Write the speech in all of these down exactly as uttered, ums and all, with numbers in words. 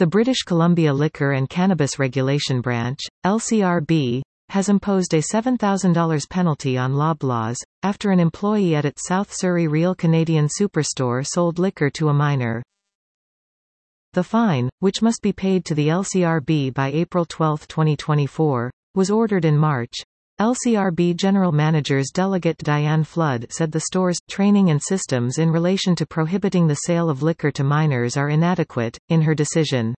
The British Columbia Liquor and Cannabis Regulation Branch, L C R B, has imposed a seven thousand dollars penalty on Loblaws, after an employee at its South Surrey Real Canadian Superstore sold liquor to a minor. The fine, which must be paid to the L C R B by April twelfth twenty twenty-four, was ordered in March. L C R B General Manager's Delegate Diane Flood said the store's training and systems in relation to prohibiting the sale of liquor to minors are inadequate. In her decision,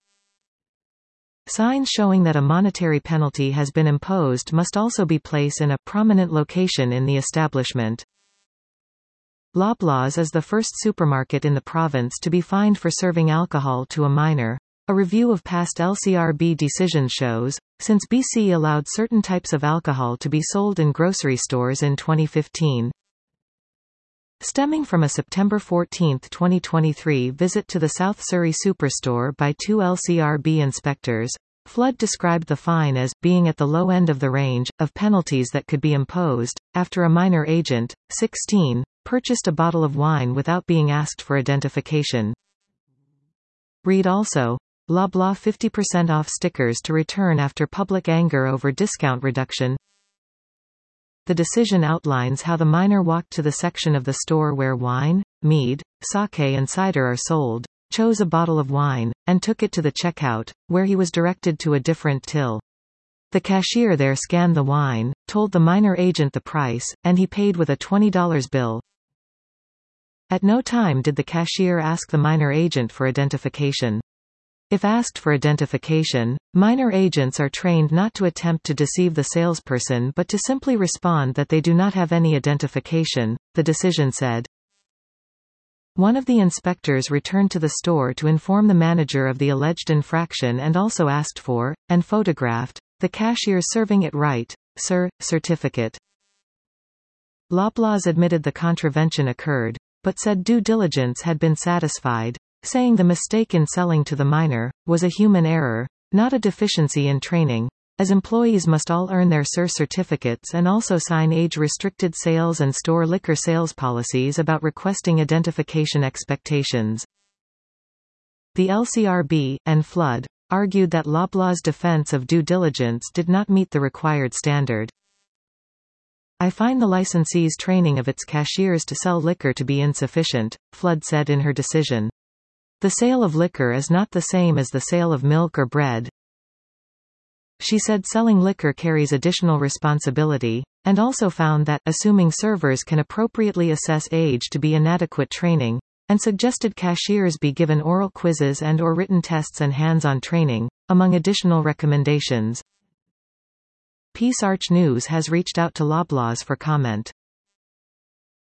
signs showing that a monetary penalty has been imposed must also be placed in a prominent location in the establishment. Loblaws is the first supermarket in the province to be fined for serving alcohol to a minor. A review of past L C R B decisions shows, since B C allowed certain types of alcohol to be sold in grocery stores in twenty fifteen. Stemming from a September fourteenth twenty twenty-three visit to the South Surrey Superstore by two L C R B inspectors, Flood described the fine as being at the low end of the range of penalties that could be imposed, after a minor agent, sixteen, purchased a bottle of wine without being asked for identification. Read also, Loblaw fifty percent off stickers to return after public anger over discount reduction. The decision outlines how the minor walked to the section of the store where wine, mead, sake and cider are sold, chose a bottle of wine, and took it to the checkout, where he was directed to a different till. The cashier there scanned the wine, told the minor agent the price, and he paid with a twenty dollar bill. At no time did the cashier ask the minor agent for identification. If asked for identification, minor agents are trained not to attempt to deceive the salesperson but to simply respond that they do not have any identification, the decision said. One of the inspectors returned to the store to inform the manager of the alleged infraction and also asked for, and photographed, the cashier's serving it right, sir, certificate. Loblaws admitted the contravention occurred, but said due diligence had been satisfied, saying the mistake in selling to the minor was a human error, not a deficiency in training, as employees must all earn their S I R certificates and also sign age-restricted sales and store liquor sales policies about requesting identification expectations. The L C R B, and Flood, argued that Loblaw's defense of due diligence did not meet the required standard. I find the licensee's training of its cashiers to sell liquor to be insufficient, Flood said in her decision. The sale of liquor is not the same as the sale of milk or bread. She said selling liquor carries additional responsibility, and also found that assuming servers can appropriately assess age to be inadequate training, and suggested cashiers be given oral quizzes and or written tests and hands-on training, among additional recommendations. Peace Arch News has reached out to Loblaws for comment.